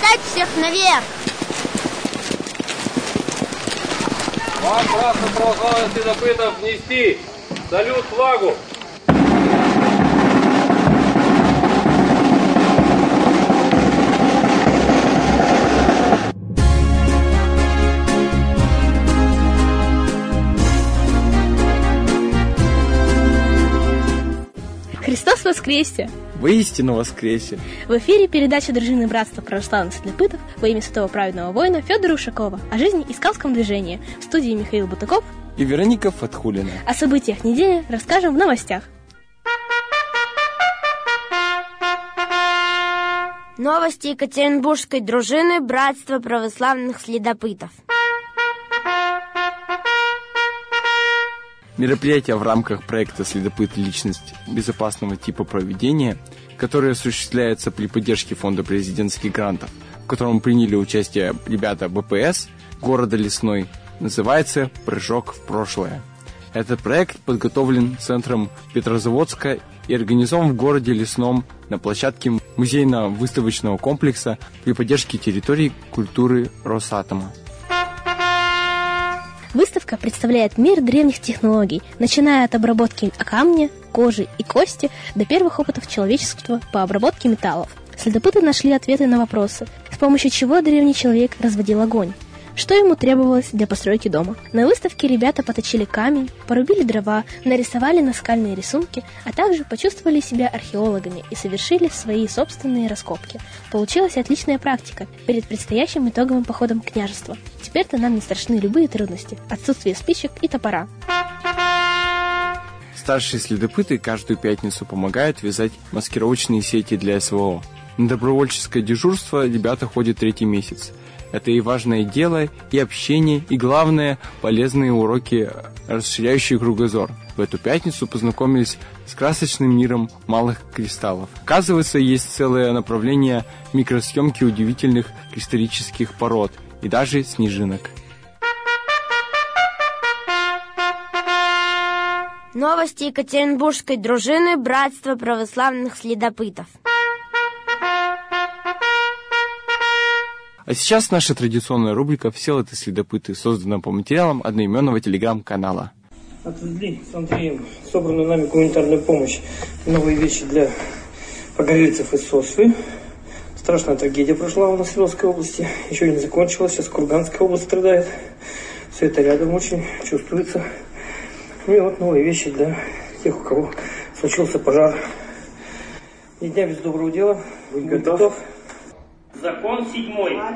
Поднять всех наверх! Вам, красных православных следопытов, нести салют флагу! Христос воскресе! Воистину воскресе! В эфире передача дружины Братства православных следопытов во имя святого праведного воина Федора Ушакова о жизни и скаутском движении. В студии Михаил Бутаков и Вероника Фатхулина. О событиях недели расскажем в новостях. Новости Екатеринбургской дружины Братства православных следопытов. Мероприятие в рамках проекта «Следопыт. Личность безопасного типа проведения», которое осуществляется при поддержке Фонда президентских грантов, в котором приняли участие ребята БПС города Лесной, называется «Прыжок в прошлое». Этот проект подготовлен Центром Петрозаводска и организован в городе Лесном на площадке музейно-выставочного комплекса при поддержке территории культуры Росатома. Выставка представляет мир древних технологий, начиная от обработки камня, кожи и кости до первых опытов человечества по обработке металлов. Следопыты нашли ответы на вопросы, с помощью чего древний человек разводил огонь, что ему требовалось для постройки дома. На выставке ребята поточили камень, порубили дрова, нарисовали наскальные рисунки, а также почувствовали себя археологами и совершили свои собственные раскопки. Получилась отличная практика перед предстоящим итоговым походом княжества. Теперь-то нам не страшны любые трудности, отсутствие спичек и топора. Старшие следопыты каждую пятницу помогают вязать маскировочные сети для СВО. На добровольческое дежурство ребята ходят 3-й месяц. Это и важное дело, и общение, и, главное, полезные уроки, расширяющие кругозор. В эту пятницу познакомились с красочным миром малых кристаллов. Оказывается, есть целое направление микросъемки удивительных кристаллических пород и даже снежинок. Новости Екатеринбургской дружины Братства православных следопытов. А сейчас наша традиционная рубрика «Все это следопыты», создана по материалам одноименного телеграм-канала. Отвезли с Андреем собранную нами гуманитарную помощь, новые вещи для погорельцев из Сосвы. Страшная трагедия прошла у нас в Свердловской области, еще не закончилась, сейчас Курганская область страдает. Все это рядом очень чувствуется. И вот новые вещи для тех, у кого случился пожар. Ни дня без доброго дела. Будь готов. Закон 7.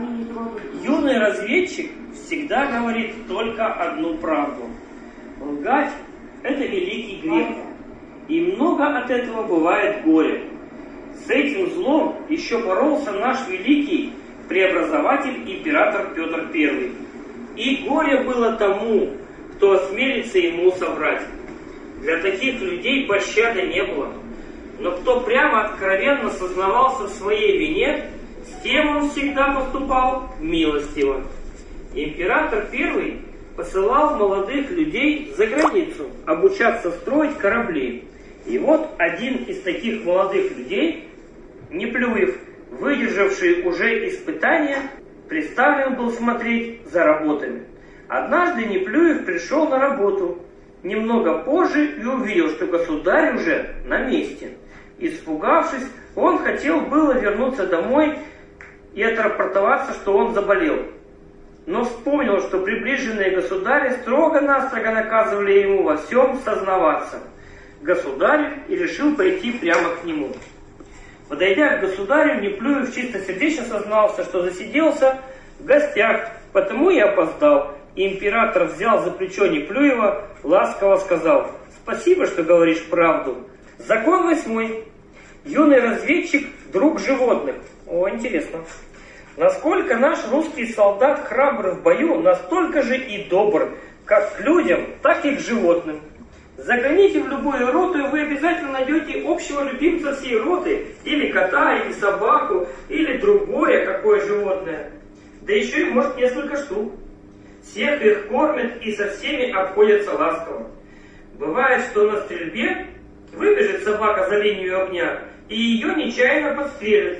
Юный разведчик всегда говорит только одну правду. Лгать – это великий грех. И много от этого бывает горя. С этим злом еще боролся наш великий преобразователь император Петр I. И горе было тому, кто осмелится ему соврать. Для таких людей пощады не было. Но кто прямо откровенно сознавался в своей вине, с тем он всегда поступал милостиво. Император I посылал молодых людей за границу обучаться строить корабли. И вот один из таких молодых людей, Неплюев, выдержавший уже испытания, приставлен был смотреть за работами. Однажды Неплюев пришел на работу немного позже и увидел, что государь уже на месте. Испугавшись, он хотел было вернуться домой и отрапортоваться, что он заболел. Но вспомнил, что приближенные государя строго-настрого наказывали ему во всем сознаваться. Государь и решил пойти прямо к нему. Подойдя к государю, Неплюев чистосердечно сознался, что засиделся в гостях, потому и опоздал. Император взял за плечо Неплюева, ласково сказал: «Спасибо, что говоришь правду». Закон 8. Юный разведчик – друг животных. О, интересно. Насколько наш русский солдат храбр в бою, настолько же и добр, как к людям, так и к животным. Загляните в любую роту, и вы обязательно найдете общего любимца всей роты, или кота, или собаку, или другое какое животное. Да еще и, может, несколько штук. Всех их кормят и со всеми обходятся ласково. Бывает, что на стрельбе выбежит собака за линию огня, и ее нечаянно подстрелят.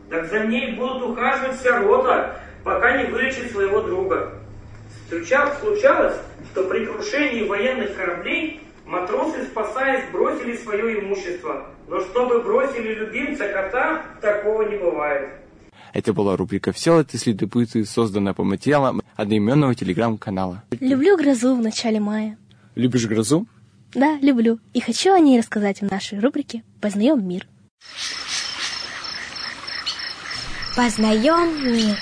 Так за ней будут ухаживать вся рота, пока не вылечит своего друга. Случалось, что при крушении военных кораблей матросы, спасаясь, бросили свое имущество. Но чтобы бросили любимца кота, такого не бывает. Это была рубрика «Все это следопыты», созданная по материалам одноименного телеграм-канала. Люблю грозу в начале мая. Любишь грозу? Да, люблю. И хочу о ней рассказать в нашей рубрике «Познаем мир». Познаем мир.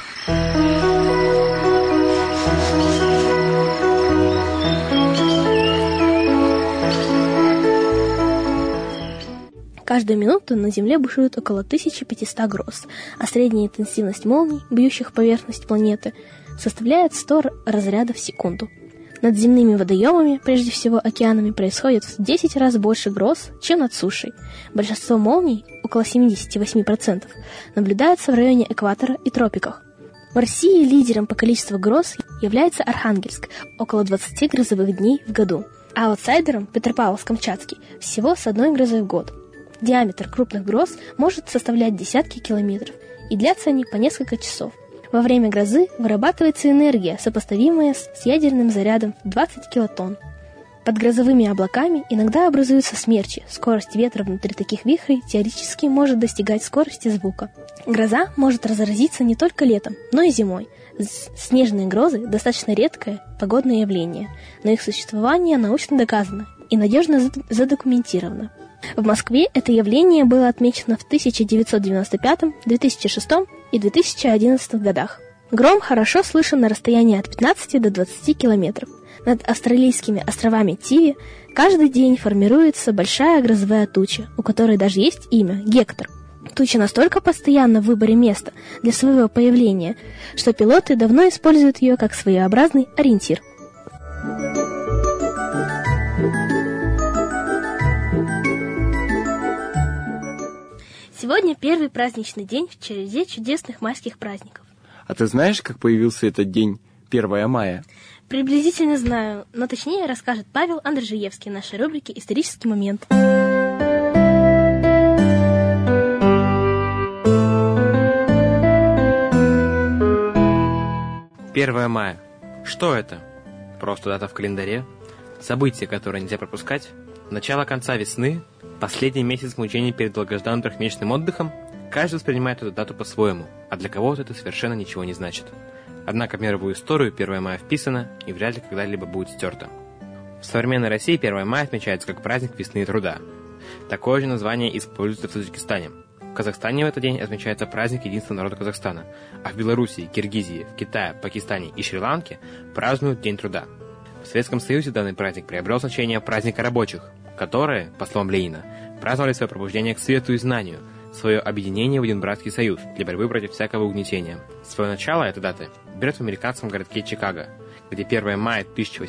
Каждую минуту на Земле бушует около 1500 гроз, а средняя интенсивность молний, бьющих поверхность планеты, составляет 100 разрядов в секунду. Над земными водоемами, прежде всего океанами, происходит в 10 раз больше гроз, чем над сушей. Большинство молний, около 78%, наблюдается в районе экватора и тропиках. В России лидером по количеству гроз является Архангельск, около 20 грозовых дней в году, а аутсайдером Петропавловск-Камчатский всего с 1 грозой в год. Диаметр крупных гроз может составлять десятки километров, и длятся они по несколько часов. Во время грозы вырабатывается энергия, сопоставимая с ядерным зарядом в 20 килотонн. Под грозовыми облаками иногда образуются смерчи. Скорость ветра внутри таких вихрей теоретически может достигать скорости звука. Гроза может разразиться не только летом, но и зимой. Снежные грозы – достаточно редкое погодное явление, но их существование научно доказано и надежно задокументировано. В Москве это явление было отмечено в 1995, 2006 и 2011 годах. Гром хорошо слышен на расстоянии от 15 до 20 километров. Над австралийскими островами Тиви каждый день формируется большая грозовая туча, у которой даже есть имя – Гектор. Туча настолько постоянна в выборе места для своего появления, что пилоты давно используют ее как своеобразный ориентир. Сегодня первый праздничный день в череде чудесных майских праздников. А ты знаешь, как появился этот день 1 мая? Приблизительно знаю, но точнее расскажет Павел Андржиевский в нашей рубрике «Исторический момент». 1 мая. Что это? Просто дата в календаре? Событие, которое нельзя пропускать? Начало конца весны? Последний месяц мучений перед долгожданным трехмесячным отдыхом? Каждый воспринимает эту дату по-своему, а для кого-то это совершенно ничего не значит. Однако в мировую историю 1 мая вписано и вряд ли когда-либо будет стерто. В современной России 1 мая отмечается как праздник весны и труда. Такое же название используется в Таджикистане. В Казахстане в этот день отмечается праздник единства народа Казахстана, а в Белоруссии, Киргизии, в Китае, Пакистане и Шри-Ланке празднуют День труда. В Советском Союзе данный праздник приобрел значение праздника рабочих, которые, по словам Ленина, праздновали свое пробуждение к свету и знанию, свое объединение в один братский союз для борьбы против всякого угнетения. Свое начало эта дата берет в американском городке Чикаго, где 1 мая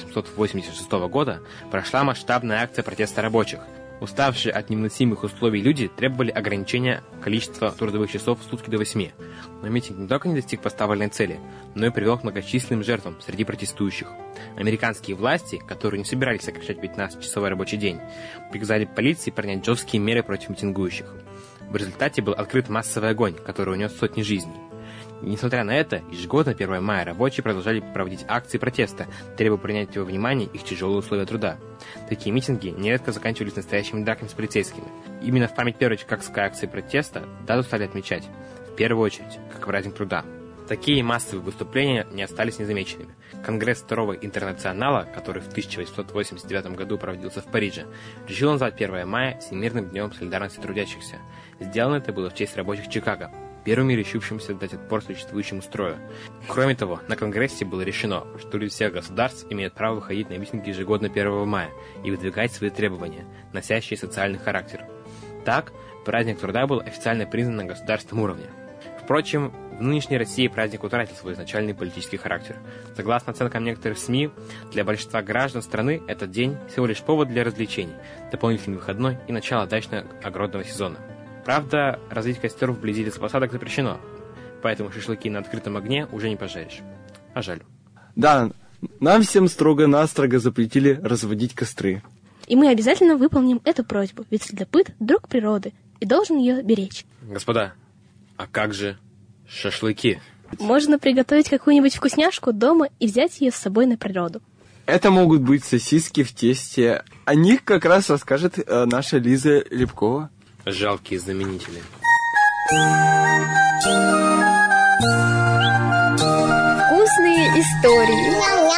1886 года прошла масштабная акция протеста рабочих. Уставшие от невыносимых условий люди требовали ограничения количества трудовых часов в сутки до 8. Но митинг не только не достиг поставленной цели, но и привел к многочисленным жертвам среди протестующих. Американские власти, которые не собирались сокращать 15-часовой рабочий день, приказали полиции принять жесткие меры против митингующих. В результате был открыт массовый огонь, который унес сотни жизней. И несмотря на это, ежегодно 1 мая рабочие продолжали проводить акции протеста, требуя принять во внимание их тяжелые условия труда. Такие митинги нередко заканчивались настоящими драками с полицейскими. Именно в память первой чикагской акции протеста дату стали отмечать, в первую очередь, как праздник труда. Такие массовые выступления не остались незамеченными. Конгресс Второго Интернационала, который в 1889 году проводился в Париже, решил назвать 1 мая Всемирным днем солидарности трудящихся. Сделано это было в честь рабочих Чикаго, первыми решившимся дать отпор существующему строю. Кроме того, на Конгрессе было решено, что люди всех государств имеют право выходить на митинги ежегодно 1 мая и выдвигать свои требования, носящие социальный характер. Так, праздник труда был официально признан на государственном уровне. Впрочем, в нынешней России праздник утратил свой изначальный политический характер. Согласно оценкам некоторых СМИ, для большинства граждан страны этот день всего лишь повод для развлечений, дополнительный выходной и начало дачно-огородного сезона. Правда, разводить костер вблизи лесопосадок запрещено, поэтому шашлыки на открытом огне уже не пожаришь. А жаль. Да, нам всем строго-настрого запретили разводить костры. И мы обязательно выполним эту просьбу, ведь следопыт – друг природы и должен ее беречь. Господа, А как же шашлыки? Можно приготовить какую-нибудь вкусняшку дома и взять ее с собой на природу. Это могут быть сосиски в тесте. О них как раз расскажет наша Лиза Лепкова. Жалкие знаменители. Вкусные истории.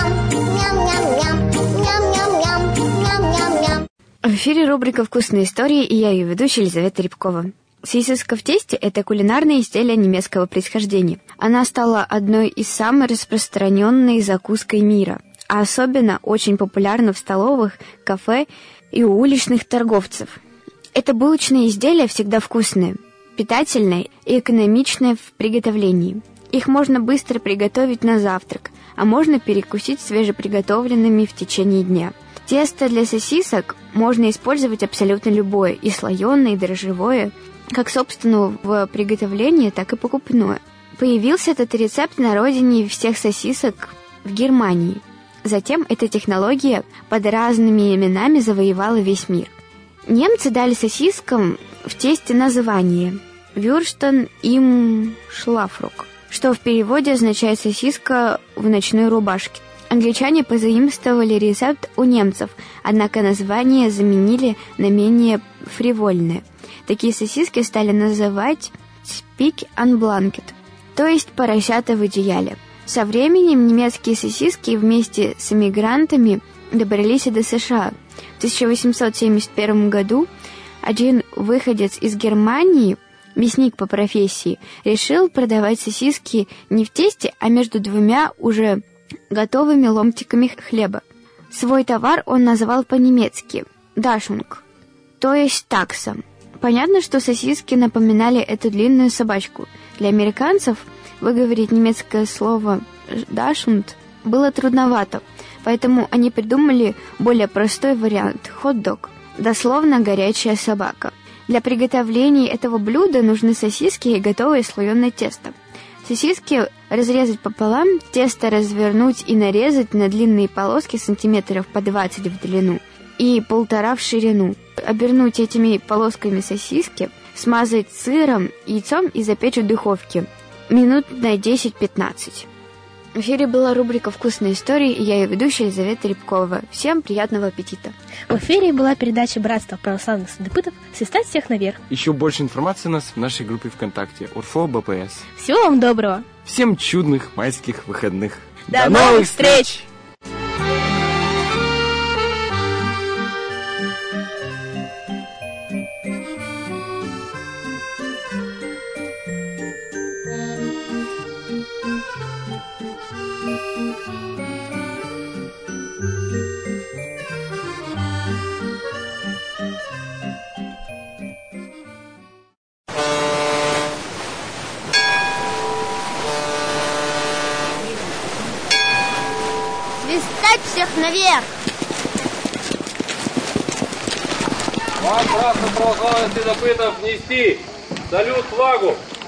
В эфире рубрика «Вкусные истории» и я ее ведущая Елизавета Рябкова. Сосиска в тесте – это кулинарное изделие немецкого происхождения. Она стала одной из самых распространенных закуской мира, а особенно очень популярна в столовых, кафе и у уличных торговцев. Это булочное изделие всегда вкусное, питательное и экономичное в приготовлении. Их можно быстро приготовить на завтрак, а можно перекусить свежеприготовленными в течение дня. Тесто для сосисок можно использовать абсолютно любое, и слоеное, и дрожжевое, как собственно в приготовлении, так и покупное. Появился этот рецепт на родине всех сосисок в Германии. Затем эта технология под разными именами завоевала весь мир. Немцы дали сосискам в тесте название «Würsten im Schlafrock», что в переводе означает «сосиска в ночной рубашке». Англичане позаимствовали рецепт у немцев, однако название заменили на менее фривольное. Такие сосиски стали называть «Speck and Blanket», то есть «поросята в идеале». Со временем немецкие сосиски вместе с эмигрантами добрались и до США. В 1871 году один выходец из Германии, мясник по профессии, решил продавать сосиски не в тесте, а между двумя уже готовыми ломтиками хлеба. Свой товар он назвал по-немецки «дашунг», то есть такса. Понятно, что сосиски напоминали эту длинную собачку. Для американцев выговорить немецкое слово «дашунг» было трудновато, поэтому они придумали более простой вариант – хот-дог, дословно «горячая собака». Для приготовления этого блюда нужны сосиски и готовое слоеное тесто. Сосиски разрезать пополам, тесто развернуть и нарезать на длинные полоски сантиметров по 20 в длину и 1,5 в ширину. Обернуть этими полосками сосиски, смазать сыром, яйцом и запечь в духовке минут на 10-15. В эфире была рубрика «Вкусные истории» и я ее ведущая Елизавета Рябкова. Всем приятного аппетита! В эфире была передача «Братство православных следопытов. Свистать всех наверх». Еще больше информации у нас в нашей группе ВКонтакте УРФО БПС. Всего вам доброго! Всем чудных майских выходных! До новых встреч! Свистать всех наверх! Вам, братство православных следопытов, нести салют флагу!